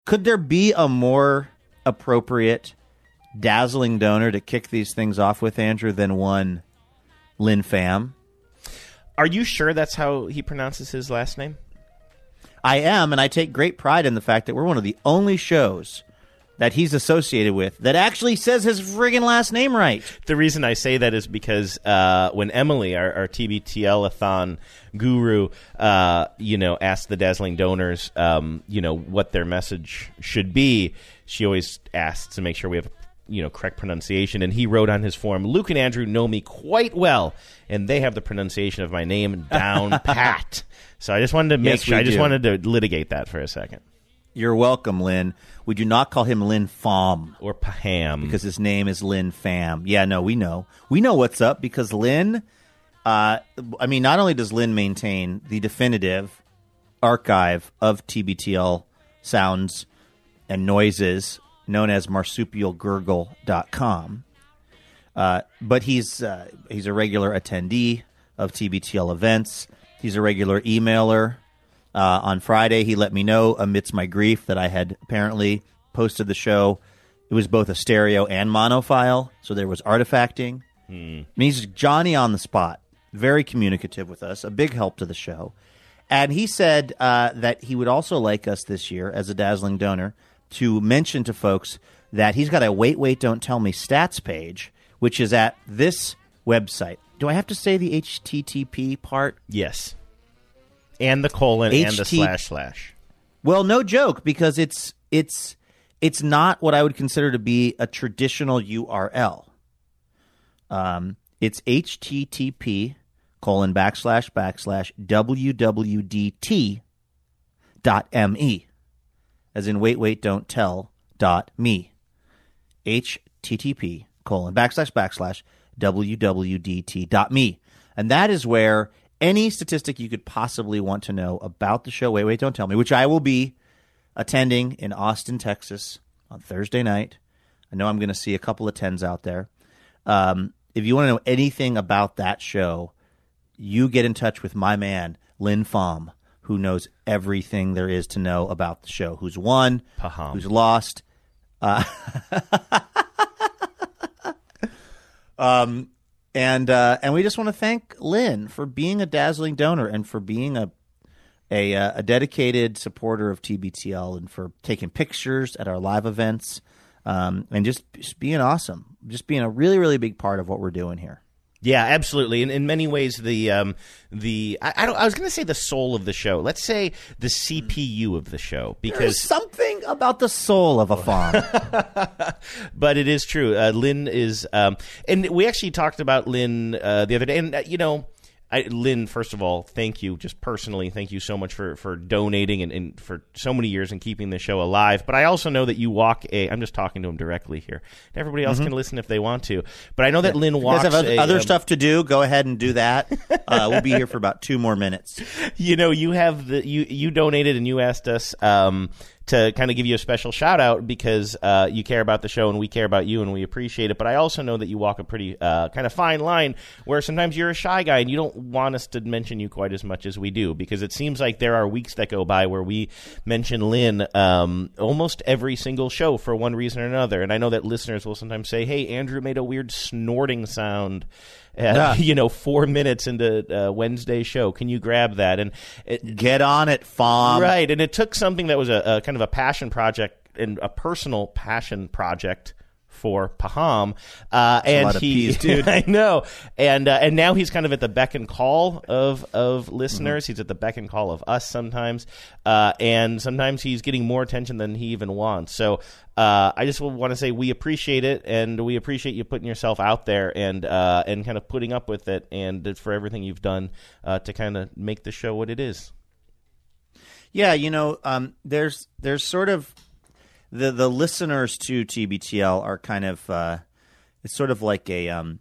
Could there be a more appropriate dazzling donor to kick these things off with, Andrew, than one Lin Pham? Are you sure that's how he pronounces his last name? I am, and I take great pride in the fact that we're one of the only shows that he's associated with that actually says his friggin' last name right. The reason I say that is because when Emily, our TBTL-a-thon guru, asked the dazzling donors, what their message should be, she always asks to make sure we have correct pronunciation, and he wrote on his form, Luke and Andrew know me quite well, and they have the pronunciation of my name down pat. So I just wanted to make sure. I just wanted to litigate that for a second. You're welcome, Lin. We do not call him Lin Pham. Or Paham. Because his name is Lin Pham. Yeah, no, we know. We know what's up because Lin, not only does Lin maintain the definitive archive of TBTL sounds and noises known as marsupialgurgle.com, but he's a regular attendee of TBTL events. He's a regular emailer. On Friday, he let me know, amidst my grief, that I had apparently posted the show. It was both a stereo and mono file, so there was artifacting. I mean, he's Johnny on the spot, very communicative with us, a big help to the show. And he said that he would also like us this year, as a dazzling donor, to mention to folks that he's got a Wait, Don't Tell Me stats page, which is at this website. Do I have to say the HTTP part? Yes. And the colon and the // Well, no joke, because it's not what I would consider to be a traditional URL. It's http wwdt.me, as in wait, don't tell .me. http wwdt.me. And that is where any statistic you could possibly want to know about the show, Wait, Don't Tell Me, which I will be attending in Austin, Texas on Thursday night. I know I'm going to see a couple of tens out there. If you want to know anything about that show, you get in touch with my man, Lin Pham, who knows everything there is to know about the show. Who's won, Paham. Who's lost. And we just want to thank Lin for being a dazzling donor and for being a dedicated supporter of TBTL and for taking pictures at our live events, and just being awesome, just being a really, really big part of what we're doing here. Yeah, absolutely. In many ways, I was going to say the soul of the show. Let's say the CPU of the show, because there's something about the soul of a farm. But it is true. Lin is, and we actually talked about Lin the other day, and Lin, first of all, thank you, just personally, thank you so much for donating and for so many years and keeping the show alive. But I also know that you walk I'm just talking to him directly here. Everybody else can listen if they want to. But I know that Lin walks if you guys have other stuff to do, go ahead and do that. We'll be here for about 2 more minutes. You have you donated and you asked us to kind of give you a special shout out because you care about the show and we care about you and we appreciate it. But I also know that you walk a pretty kind of fine line where sometimes you're a shy guy and you don't want us to mention you quite as much as we do, because it seems like there are weeks that go by where we mention Lin almost every single show for one reason or another. And I know that listeners will sometimes say, hey, Andrew made a weird snorting sound 4 minutes into Wednesday's show. Can you grab that? And get on it, Pham. Right. And it took something that was a kind of a passion project and a personal passion project for Paham, and a lot of peas, dude. I know, and now he's kind of at the beck and call of listeners. He's at the beck and call of us sometimes, and sometimes he's getting more attention than he even wants. So I just want to say we appreciate it, and we appreciate you putting yourself out there and kind of putting up with it, and for everything you've done to kind of make the show what it is. Yeah, there's sort of the listeners to TBTL are kind of it's sort of like a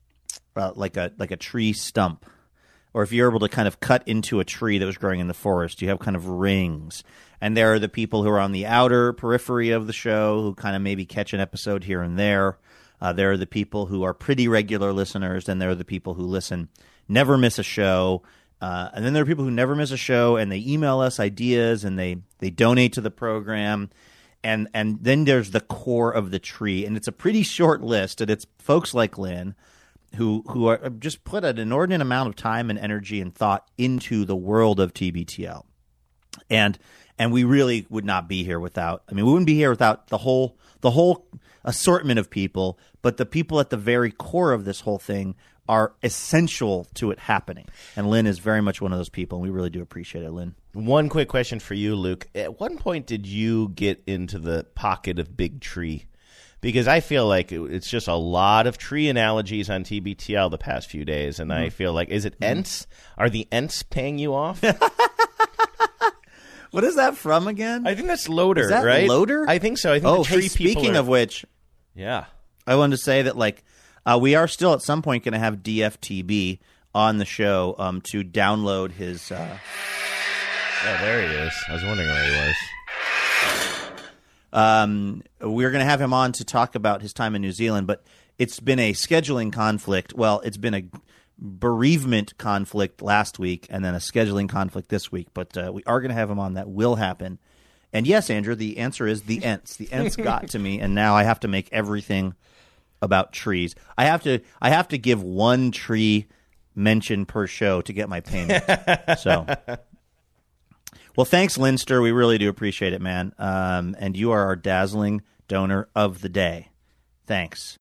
tree stump, or if you're able to kind of cut into a tree that was growing in the forest, you have kind of rings. And there are the people who are on the outer periphery of the show who kind of maybe catch an episode here and there. There are the people who are pretty regular listeners, and there are the people who listen, never miss a show. And then there are people who never miss a show, and they email us ideas, and they donate to the program. and then there's the core of the tree, and it's a pretty short list, and it's folks like Lynn who are just put an inordinate amount of time and energy and thought into the world of TBTL. And we really would not be here without, we wouldn't be here without the whole assortment of people, but the people at the very core of this whole thing are essential to it happening. And Lynn is very much one of those people, and we really do appreciate it, Lynn. One quick question for you, Luke. At what point did you get into the pocket of big tree? Because I feel like it's just a lot of tree analogies on TBTL the past few days, and I feel like, is it Ents? Are the Ents paying you off? What is that from again? I think that's Loader, is that right? Loader? I think so. I think the tree speaking of which, yeah, I wanted to say that we are still at some point going to have DFTB on the show to download his. Oh, there he is. I was wondering where he was. We're going to have him on to talk about his time in New Zealand, but it's been a scheduling conflict. Well, it's been a bereavement conflict last week and then a scheduling conflict this week, but we are going to have him on. That will happen. And yes, Andrew, the answer is the Ents. The Ents got to me, and now I have to make everything about trees. I have to give one tree mention per show to get my payment. So, well, thanks, Linster. We really do appreciate it, man. And you are our dazzling donor of the day. Thanks.